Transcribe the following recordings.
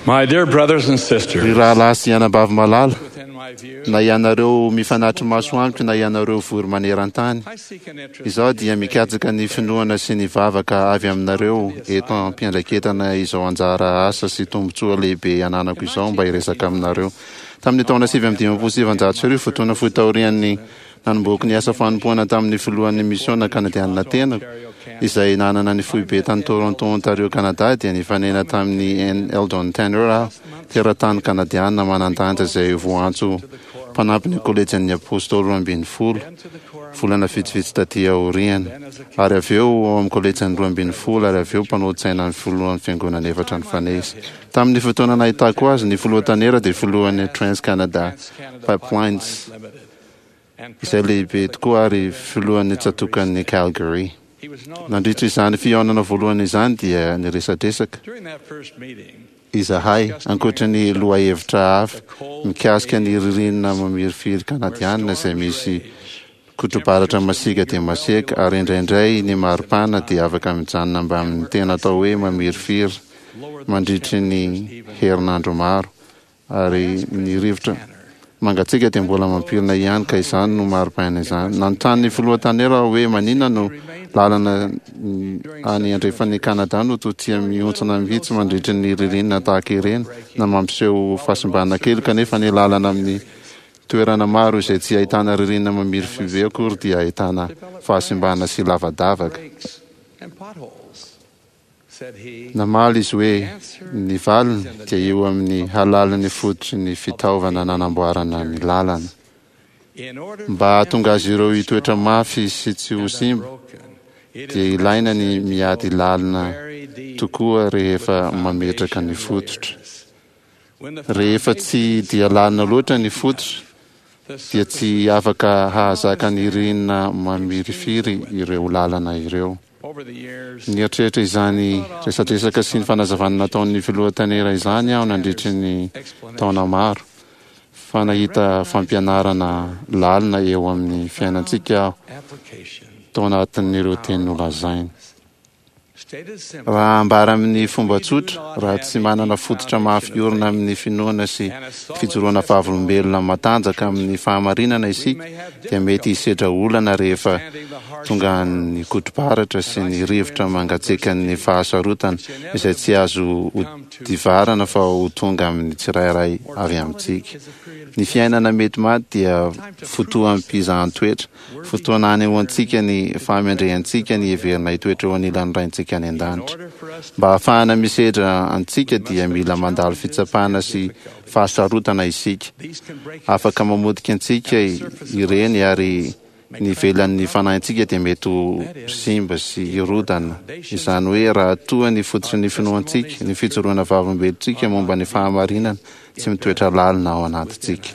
My dear brothers and sisters, ry rahalahy sy ianabavy malala, within my view, na ianareo mifanatry masoandro na ianareo vory maneran-tany, I seek an interest izaho dia mikajaka ny finoana sy ny vavaka avy aminareo eto am-piandraketana izao anjara asa sy tombotsoa lehibe ananako izao mba hiresaka aminareo. Tamin'ny taona 1970 fotoana fotaorian'ny nanomboky ny asa fanompoana tamin'ny filohan'ny misiona kanadianina tenako, izay nanana ny foibe tany Toronto, Ontario, Canada, dia nifanena tamin'ny N. Eldon Tanner teratany kanadiana manan-danja izay voantso mpanampy ny kolejan'ny apôstôly 12 volana vitsivitsy taty aoriana, ary avy eo amin'ny kolejan'ny 12 ary avy eo mpanao-tsaina ny filohan'ny fiangonana efatra ny fanesa. Tamin'ny fotoana nahitako azy, ny filohan-tanera dia filohan'ny Trans Canada Pipelines izay lehibe tokoa ary filohan'ny tsatokan'ny Calgary. Nandritra izany fihaonana voalohany izany dia niresadresaka during that first meeting. izahay ankoatra ny loha hevitra hafa mikasika ny ririnina mamirifiry kanadianina izay misy kotrobaratra masika dia masika, ary indraindray ny maripana dia afaka mijanona mba amin'ny tena atao hoe mamirifiry mandritry ny herinandro maro, ary ny rivotra mangatsika dia mbola mampirina ihany, ka izany no maripaina izany. Nanontany ny filohan-tanera hoe maninona no lalana any andrefan'ny Kanada no totia miontsana mihitsy mandritry ny ririnina tahaka ireny, na mampiseho fahasimbana kely, kanefa ny lalana amin'ny toerana maro izay tsy ahitana ririnina mamiry five akory dia ahitana fahasimbana sy lavadavaka. Breaks and potholes, said he. Namaly izy hoe ny valiny dia eo amin'ny halalany fototry ny fitaovana nanamboarana ny lalana. In order Mba hahatonga azy ireo hitoetra mafy sy tsy ho simba, dia ilaina ny miady lalina tokoa rehefa mametraka ny fototra. Rehefa tsy dia lalina loatra ny fototra dia tsy afaka hahazaka ny ririnina mamirifiry ireo lalana ireo. over the years, Ny eritreritra izany resadresaka sy ny fanazavana nataon'ny filohan-tanera izany aho nandritry ny taona maro, fa nahita fampianarana lalina eo amin'ny fiainantsika aho application tao anatin'ireo teny nolazainy. stated simply, Raha ambara amin'ny fomba tsotra, raha tsy manana fototra mahafiorina amin'ny finoana sy fijoroana vavolombelona matanjaka amin'ny fahamarinana isika, dia mety hisedra olana rehefa tonga ny kotrobaratra sy ny rivotra mangatseka ny fahasarotana izay tsy azo divarana fa ho tonga amin'ny tsirairay avy amintsika. Ny fiainana mety maty dia fotoan'ny mpizahan-toetra, fotoana any eo antsika ny fahamendrehantsika ny heverina hitoetra eo anilan'ny raintsika any an-danitra. Mba ahafahana misedra antsika dia mila mandalo fitsapana sy fahasarotana isika. Afaka mamodika antsika ireny, ary ny velan'ny fanahintsika dia mety ho simba sy irodana. Izany hoe raha toa ny fototry ny finoantsika, ny fijoroana vavolombelontsika momba ny fahamarinana tsy mitoetra lalina ao anatintsika.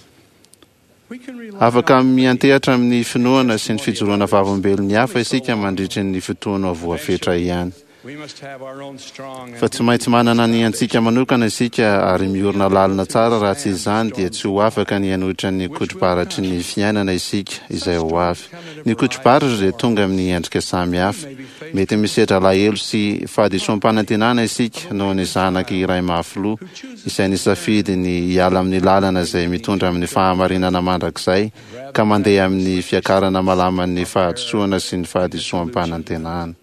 Afaka miantehatra amin'ny finoana sy ny fijoroana vavolombelon'ny hafa isika mandritry ny fotoana voafetra ihany. we must have our own strong Fa tsy maintsy manana ny antsika manokana isika, ary miorina lalina tsara. Raha tsy izany dia tsy ho afaka ny hanohitra ny kotrobaratry ny fiainana isika izay ho avy. Ny kotrobaratra dia tonga amin'ny endrika samy hafa. Mety misedra lahelo sy fahadisoam-panantenana isika noho ny zanaky iray mafiloha izay nisafidy ny hiala amin'ny lalana izay mitondra amin'ny fahamarinana mandrakizay, ka mandeha amin'ny fiakarana malaman'ny fahadisoana sy ny fahadisoam-panantenana.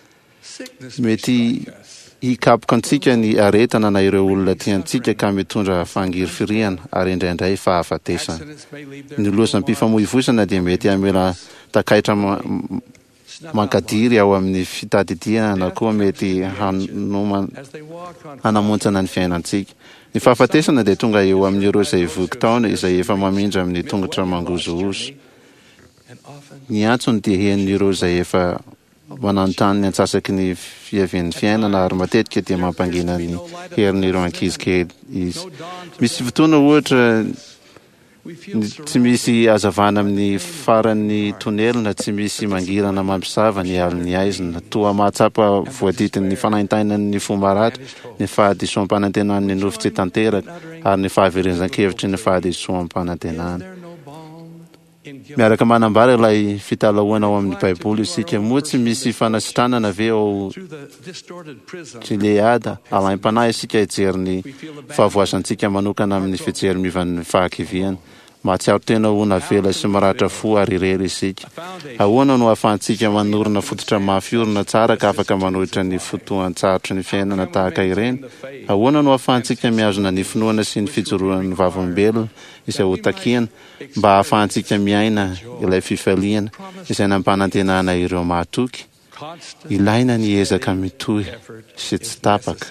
Mety hikapoka antsika ny aretana na ireo olona tiantsika ka mitondra fangirifiriana ary indraindray fahafatesana. Ny lohasampifamoivosana dia mety hamela takaitra mankadiry ao amin'ny fitadidiana, na koa mety hanamontsana ny fiainantsika. Ny fahafatesana dia tonga eo amin'ireo izay voky taona izay efa mamindra amin'ny tongotra mangozohozo. Ny antsony dia hen'ireo izay efa mananontany ny antsasaky ny fiavian'ny fiainana, ary matetika dia mampangina ny herin'ireo ankizy kely izy. Misy fotoana ohatra tsy misy hazavana amin'ny faran'ny tonelina, tsy misy mangirana mampisava ny alin'ny aizina, toa mahatsapa voadidin'ny fanahintainan'ny fomaratra, ny fahadisoam-panantenan'ny nofo tsy tanteraka, ary ny fahaverezan-kevitry ny fahadisoam-panantenana. miaraka manambara ilay fitalahoana ao amin'ny baiboly isika moa tsy misy fanasitranana ve ao Gileada alaim-panahy isika hijery ny fahavoasantsika manokana amin'ny fijery mivan'ny fahakiviana. Mahatsiaro tena ho navela sy maratra fo ary irery isika. Ahoana no ahafahantsika manorina fototra mafiorina tsara ka afaka manohitra ny fotoan-tsarotry ny fiainana tahaka ireny? Ahoana no ahafahantsika miazona ny finoana sy ny fijoroan'ny vavolombelona izay ho takiana mba ahafahantsika miaina ilay fifaliana izay nampanantenana ireo mahatoky? Ilaina ny ezaka mitohy sy tsy tapaka.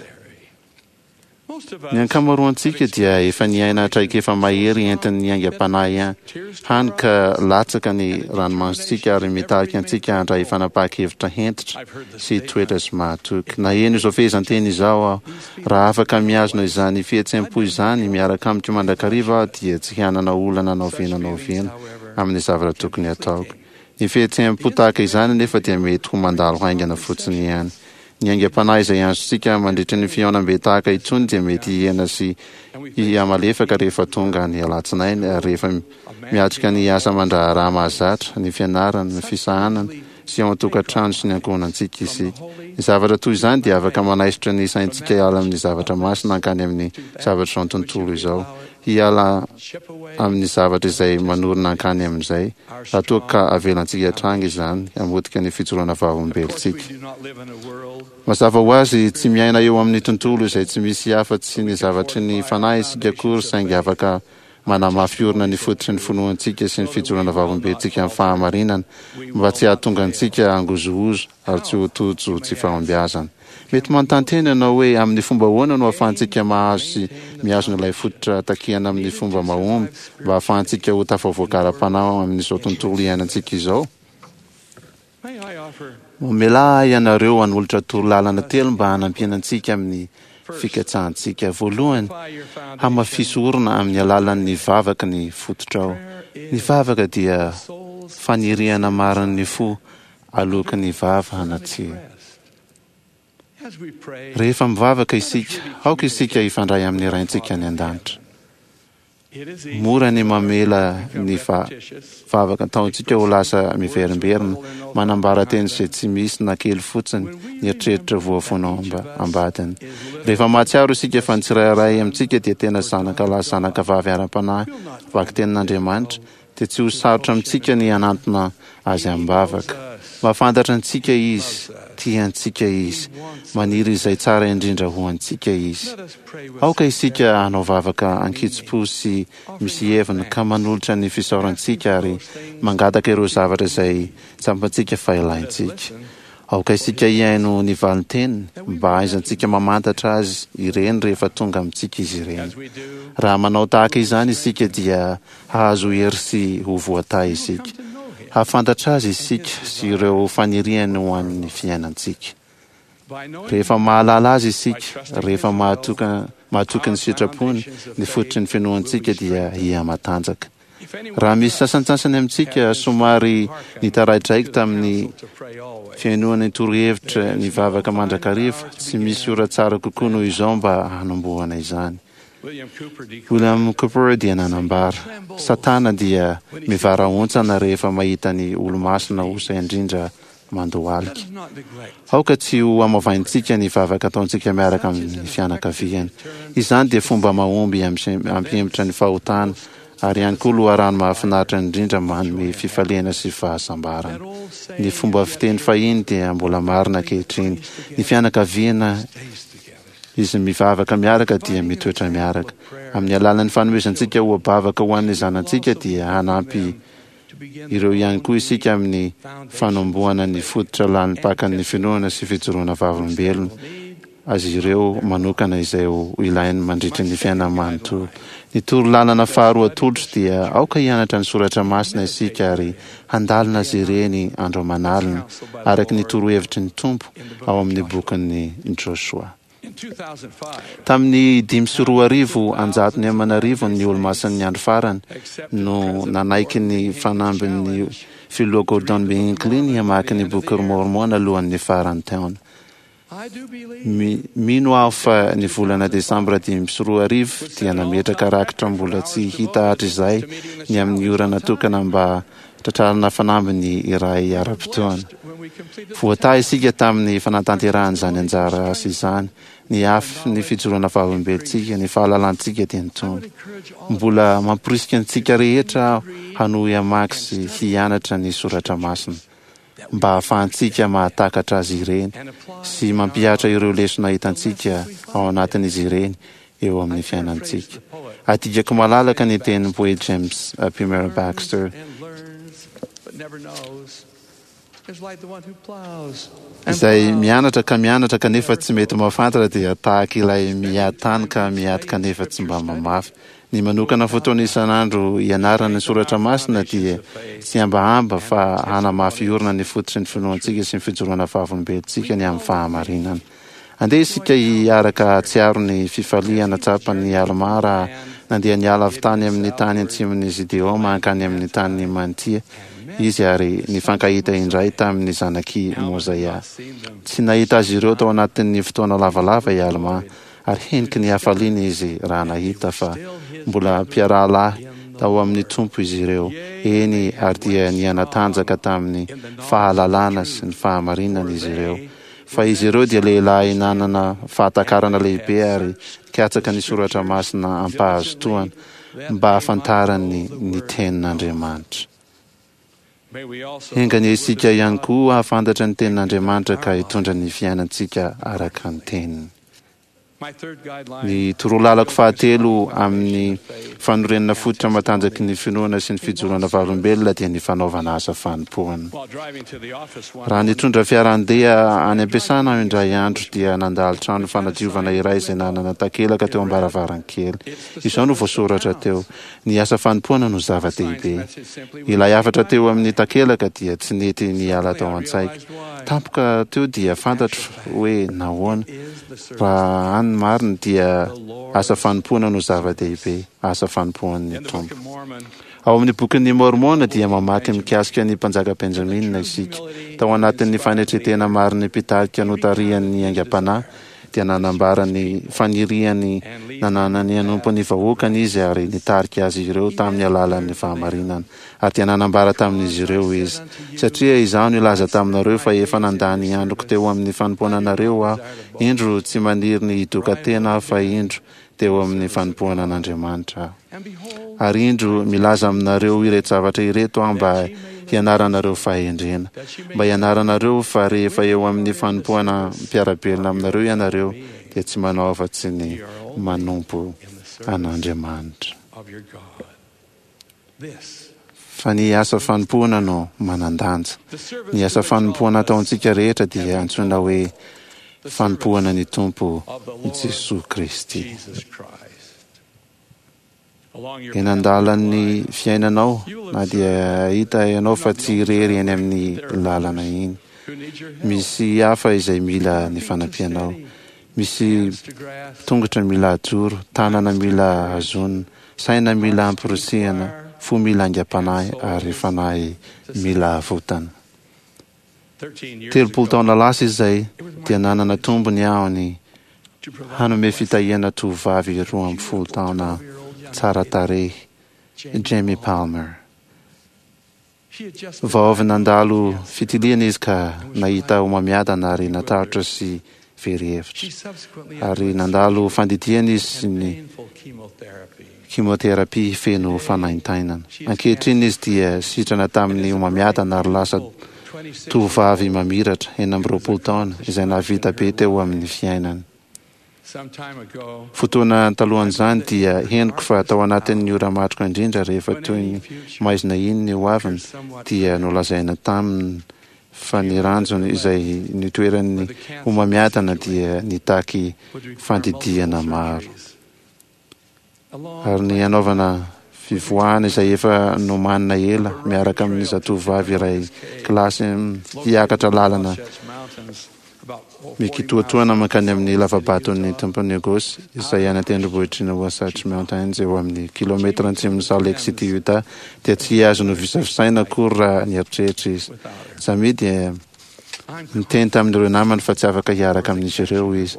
Ny ankamaroantsika dia efa niaina traika efa mahery entin'ny aingam-panahy ihany. Hany ka latsaka ny ranomasitsika ary mitarika antsika handray fanapaka-hevitra hentitra sy toetra sy mahatoky. Na eno izao fehezanteny izao aho, raha afaka miazona izany fihetsem-po izany miaraka amiko mandrakariva aho dia tsy hianana olana naovenanaovena amin'ny zavatra tokony ataoko. Ny fihetsem-po tahaka izany nefa dia mety ho mandalo haingana fotsiny ihany. Ny aingam-panahy izay anzontsika mandritra ny fiaonam-be tahaka itsony dia mety hiena sy hiamalefaka rehefa tonga ny alatsinainy rehefa miatrika ny asa mandraharaha mahazatra, ny fianarana, ny fisahanana sy ao an-tokantrano sy ny ankohonantsika isika. Ny zavatra toy izany dia afaka manaisitra ny saintsika hiala amin'ny zavatra masina hankany amin'ny zavatra izao tontolo izao, hiala amin'ny zavatra izay manorina hankany amin'izay, raha toa ka avelantsika hatrany izany hamotika ny fijoroana vavolombelontsika. Mazava ho azy tsy miaina eo amin'ny tontolo izay tsy misy afa-tsy ny zavatry ny fanahy isika akory saingy afaka manamafiorina ny fototry ny finoantsika sy ny fijoroana vavolombelontsika amin'ny fahamarinana mba tsy hahatonga antsika angozohozo ary tsy ho tojo tsy fahombiazana. Mety manontany tena ianao hoe amin'ny fomba ahoana no ahafahantsika mahazo sy miazona ilay fototra takiana amin'ny fomba mahomby mba ahafahantsika ho tafavoakaram-panao amin'izao tontolo iainantsika izao? Mela ianareo hanolotra torolalana telo mba hanampiana antsika amin'ny fikatsahantsika. Voalohany, hamafisorona amin'ny alalan'ny vavaka ny fototrao. Ny vavaka dia faniriana marin'ny fo aloka ny vava hanatsihy. Rehefa mivavaka isika, aoka isika hifandray amin'ny raintsika ny an-danitra. Mora ny mamela ny vavaka taontsika ho lasa miverimberina, manambara teny izay tsy misy na kely fotsiny ny eritreritra voafonao ambadiny. Rehefa mahatsiaro isika fa ny tsirairay amintsika dia tena zanaka lahy zanaka vavy aram-panahy vaky tenin'Andriamanitra, dia tsy ho sarotra amintsika ny hanantona azy am-bavaka. Mahafantatra antsika izy, tiantsika izy, maniry izay tsara indrindra ho antsika izy. Aoka isika hanao vavaka ankitso-po sy misy hevina ka manolotra ny fisaorantsika ary mangataka ireo zavatra izay tsampantsika fa ilaintsika. Aoka isika hiaino ny valin-teniny mba aizantsika mamantatra azy ireny rehefa tonga amintsika izy ireny. Raha manao tahaka izany isika dia hahazo hery sy ho voatay isika. Hafantatra azy isika sy ireo faniriany ho an'ny fiainantsika. Rehefa mahalala azy isika, rehefa mahatoky ny sitrapony, ny fototry ny finoantsika dia hiamatanjaka. Raha misy sasantsasany amintsika somary nitaraitraiky tamin'ny fiainoana ny torohevitra ny vavaka mandrakariva, tsy misy ora tsara kokoa noho izao mba hanombohana izany. William Cooper dia nanambara, Satana dia mivara-ontsana rehefa mahita ny olo-masina osay indrindra mandohalika. Aoka tsy ho amavaintsika ny vavaka ataontsika miaraka amin'ny fianakaviana. Izany dia fomba mahomby hampiemitra ny fahotana ary ihany koa loharano mahafinaritra indrindra manome fifaliana sy fahasambarana. Ny fomba fiteny fahiny dia mbola marina ankehitriny. Ny fianakaviana izy mivavaka miaraka dia mitoetra miaraka. Amin'ny alalan'ny fanomezantsika ho abavaka ho an'ny zanantsika dia hanampy ireo ihany koa isika amin'ny fanombohana ny fototra lanipakan'ny finoana sy fijoroana vavolombelona azy ireo manokana izay ho ilainy mandritra ny fiainana manontolo. Ny torolalana faharoa atolotro dia aoka hianatra ny soratra masina isika ary handalina azy ireny andro aman'alina araka ny torohevitry ny tompo ao amin'ny bokin'ny Joshua. Tamin'ny 5,450 ny olo-masin'ny andro farany no nanaiky ny fanambin'ny filoha Gordon B. Hinckley hamaky ny boky Mormon alohan'ny farany taona. I do believe mino aho fa ny volana desambra 2024 dia nametraka rakitra mbola tsy hita hatr'izay ny amin'ny orana tokana mba tratrarina fanambiny iray ara-potoana. Voataha isika tamin'ny fanatanterahana izany anjara asa izany, ny afy ny fijoroana vavolombelontsika, ny fahalalantsika dia ny tombo. Mbola mamporisika antsika rehetra hanohy hamaky sy hianatra ny soratra masina, mba hahafahantsika mahatakatra azy ireny sy mampiatra ireo lesona hitantsika ao anatin'izy ireny eo amin'ny fiainantsika. Atikako malalaka ny tenin'ny poet James P. Baxter. Izay mianatra kanefa tsy mety mahafantatra dia tahaka ilay miady tany ka miady kanefa tsy mba mamafy. Ny manokana fotoana isan'andro ianarana ny soratra masina dia tsy ambahamba fa hanamafy orina ny fototry ny finoantsika sy ny fijoroana vavolombelontsika ny amin'ny fahamarinana. Andeha isika hiaraka atsiaro ny fifaliana tsapan'ny Almara nandeha niala avy tany amin'ny tany antsimon'ny Gideon mankany amin'ny tany Mantia izy ary nifankahita indray tamin'ny zanaky Mozaia. Tsy nahita azy ireo tao anatin'ny fotoana lavalava i Alma ary heniky ny hafaliana izy raha nahita fa mbola mpiarahalahy tao amin'ny tompo izy ireo. Eny ary dia nianatanjaka tamin'ny fahalalana sy ny fahamarinana izy ireo. Fa izy ireo dia lehilahy nanana fahatakarana lehibe ary katsaka ny soratra masina ampahazotoana mba hafantarany ny tenin'Andriamanitra. Engany isika ihany koa hafantatra ny tenin'Andriamanitra ka hitondra ny fiainantsika araka ny teniny. Ny torolalako fahatelo amin'ny fanorenana fototra matanjaky ny finoana sy ny fijoroana vavolombelona dia ny fanaovana asa fanompoana. Raha nitondra fiarandeha any am-piasana indray andro dia nandalo trano fanadiovana iray izay nanana takelaka teo ambaravarankely. Izao no voasoratra teo: ny asa fanompoana no zava-dehibe. Ilay afatra teo amin'ny takelaka dia tsy nety niala tao an-tsaiko. Tampoka teo dia fantatro hoe nahoana. Raha any marina dia asa fanompoana no zava-dehibe, asa fanompoan'ny tompo. Ao amin'ny bokin'ny Mormona dia mamaky mikasika ny mpanjaka Benjaminina isika. Tao anatin'ny fanetretena mariny mpitarika notarian'ny aingam-panahy dia nanambara ny faniriany nananany hanompon'ny vahoakany izy ary nitarika azy ireo tamin'ny alalan'ny fahamarinana. Ary dia nanambara tamin'izy ireo izy: satria izaho nilaza taminareo fa efa nandany androko teo amin'ny fanompoananareo aho, indro tsy maniry ny hidoka tena fa indro teo amin'ny fanompoana an'Andriamanitra aho. Ary indro milaza aminareo ireto zavatra ireto aho mba hianaranareo fahendrena, mba hianaranareo fa rehefa eo amin'ny fanompoana mpiarabelona aminareo ianareo dia tsy manao afa-tsy ny manompo an'Andriamanitra. Fa ny asa fanompoana no manandanja. Ny asa fanompoana ataontsika rehetra dia antsoina hoe fanompoana ny Tompo Jesosy Kristy. Eny an-dalan'ny fiainanao na dia hita ianao fa tsy irery eny amin'ny lalana iny. Misy hafa izay mila ny fanampianao. Misy tongotra mila ajoro, tanana mila hazonina, saina mila amporosihana, fo mila angam-panahy ary fanahy mila avotana. 13 taona lasa izay dia nanana tombony aho ny hanome fitahiana tovovavy 12 taona tsara tarehy, Jamie Palmer. Vao avy nandalo fitiliana izy ka nahita homamiadana ary natahotra sy very hevitra. Ary nandalo fandidiana izy sy ny chemotherapy feno fanaintainana. Ankehitriny izy dia sitrana tamin'ny homamiadana ary lasa tovovavy mamiratra 20 taona izay nahavita be teo amin'ny fiainany. Fotoana talohan'izany dia henoko fa tao anatin'ny ora matroka indrindra rehefa toy ny maizina iny ny hoaviny dia nolazaina taminy fa ny ranjony izay nitoeran'ny homamiadana dia nitaky fandidiana maro. Ary ny anaovana fivoahana izay efa nomanina ela miaraka amin'ny zatovovavy iray kilasy hiakatra lalana mikitoatoana mankany amin'ny lavabaton'ny tompony Gosy izay any an-tendrombohitr'ny Wasatch Mountains eo amin'ny kilometра atsimon'ny Salt Lake City, Utah dia tsy azo no visavisaina akory raha nieritreritra izy. Zamy dia Niteny tamin'ireo namany fa tsy afaka hiaraka amin'izy ireo izy.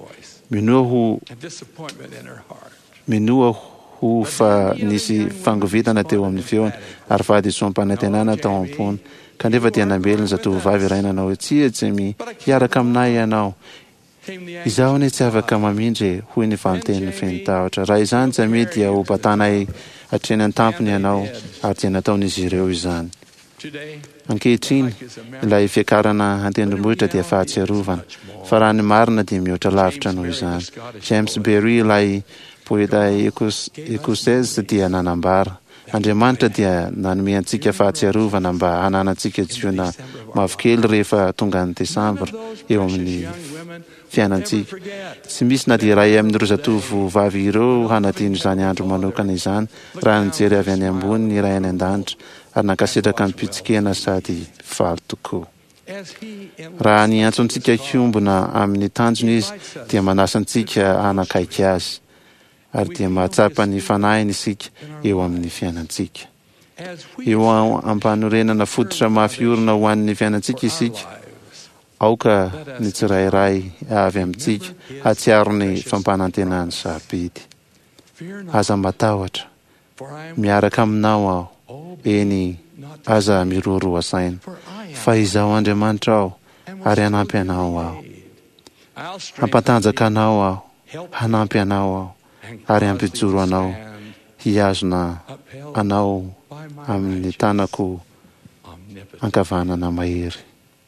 Minoa ho fa nisy fangovitana teo amin'ny feony ary fahadisoam-panantenana tao am-pony. Kanefa dia nambeliny zatovovavy iray nanao tsia tsy hiaraka aminay ianao. Izaho anie tsy afaka mamindry hoy ny vanitenin'ny feno-tahotra. Raha izany tsy mety dia ho batanay hatreny an-tampony ianao, ary dia nataon'izy ireo izany. Ankehitriny, ilay fiakarana an-tendrombohitra dia fahatsiarovana, fa raha ny marina dia mihoatra lavitra noho izany. James Berry, ilay poeta ekosaizy, dia nanambara, Andriamanitra dia nanome antsika fahatsiarovana mba hananantsika jioana mavokely rehefa tonga ny Desambra eo amin'ny fiainantsika. Tsy misy na dia iray amin'ireo zatovovavy ireo hanadino izany andro manokana izany raha nijery avy any ambony ny iray any an-danitra ary nankasitraka ny pitsikena sady faly tokoa. Raha niantsontsika hiombona amin'ny tanjony izy dia manasa antsika hanakaiky azy ary dia mahatsapa ny fanahiny isika eo amin'ny fiainantsika. Eo ampanorenana fototra mafiorina ho an'ny fiainantsika isika, aoka ny tsirairay avy amintsika hatsiaro ny fampanantenany sahabidy. Aza matahotra, miaraka aminao aho, eny aza miroaroa saina, fa izaho Andriamanitra aho ary hanampy anao aho. Hampatanjaka anao aho, hanampy anao aho ary hampijoro anao, hiazona anao amin'ny tanako ankavanana mahery.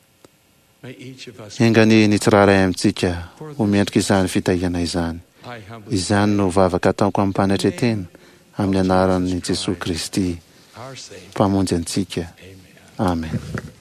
Engany ny tsiraray amintsika ho miendrika izany fitahiana izany. Izany no vavaka ataoko amin'ny mpanatretena amin'ny anaran'i Jesosy Kristy, mpamonjy antsika. Amen.